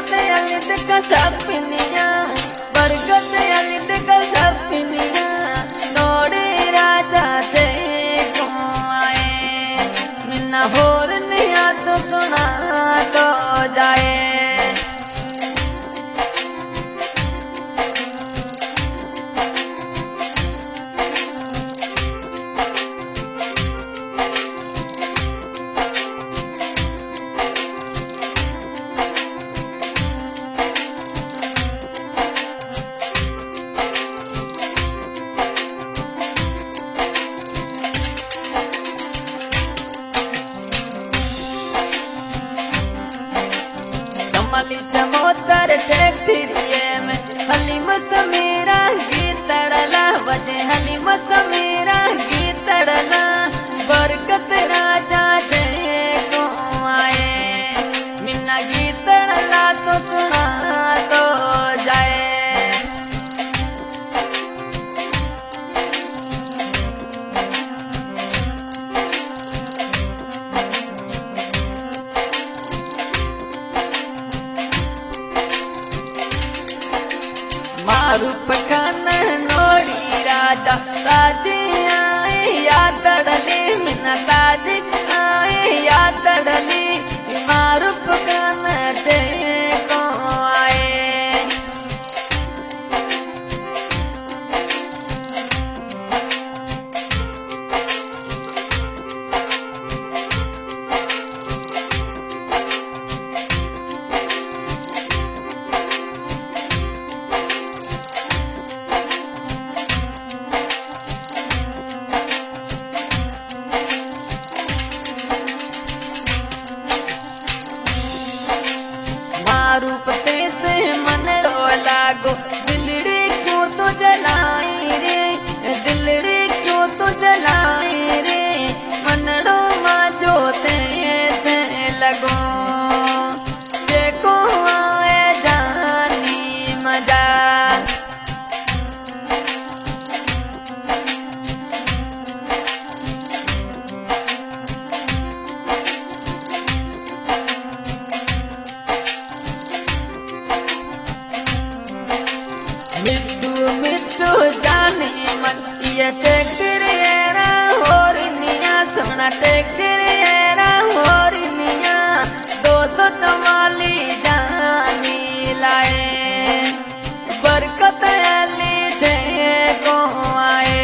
बरकत अलिद का सपनिया बरकत अलिद का सपनिया नोड़े राजा थे को आए मिन्ना होर निया तो सुना तो जाए चमली चमोतर ठेकरिए में हलीम समीरा गीतड़ला बजे हलीम समीरा गीतड़ला बरकत राजा जय को आए मिन्ना गीतड़ला तो सुना तो जाए मारू पकान नोड़ी राजा ताजी आए यादड़ली मिना ताजी आए यादड़ली मारू पकान ते को आए रूप से मन रो लागो दिलड़ी क्यों तो जलाई रे दिलड़ी क्यों तो जलाई रे मनड़ो माजो ते से लगो देखो आए जानी मजा मिट्टू मिट्टू जाने मन ये टेकरेरा होर निया सोना टेकरेरा होर निया दोस्तों तमाली जानी लाए बरकत अली थे को आए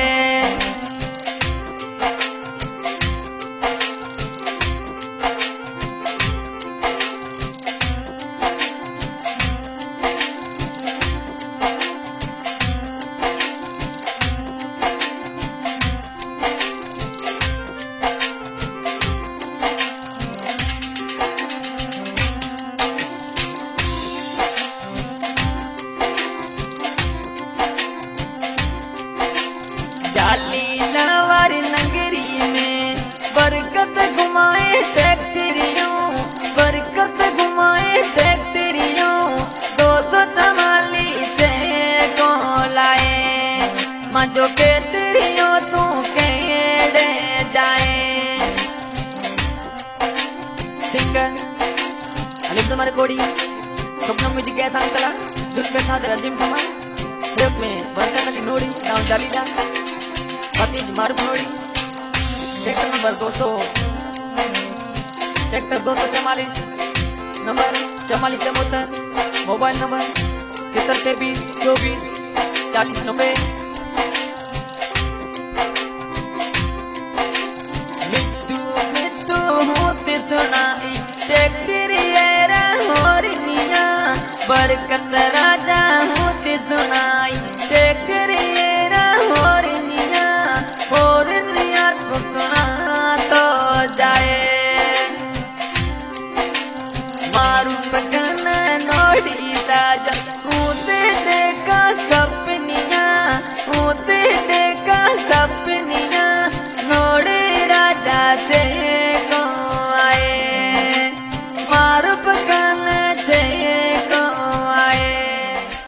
जाली लवारी नगरी में बरकत घुमाए टैक्टरियों बरकत घुमाए टैक्टरियों दोस्तों तमाली से को लाए मजो के तिरियों तू केड़े जाए सिंगर अलिम तुम्हारे कोड़ी स्वप्न में दिखे सांकला दुख पे साथ रजिम समान देव में बरकत अली नोड़ी नाम जालीला पति मारमोड़ी tractor number 200 tractor 244 number 4474 mobile number 7323 24 4090 मिट्टू मिट्टू होते सुनाई ट्रैक्टर ये होर निया बरकत राजा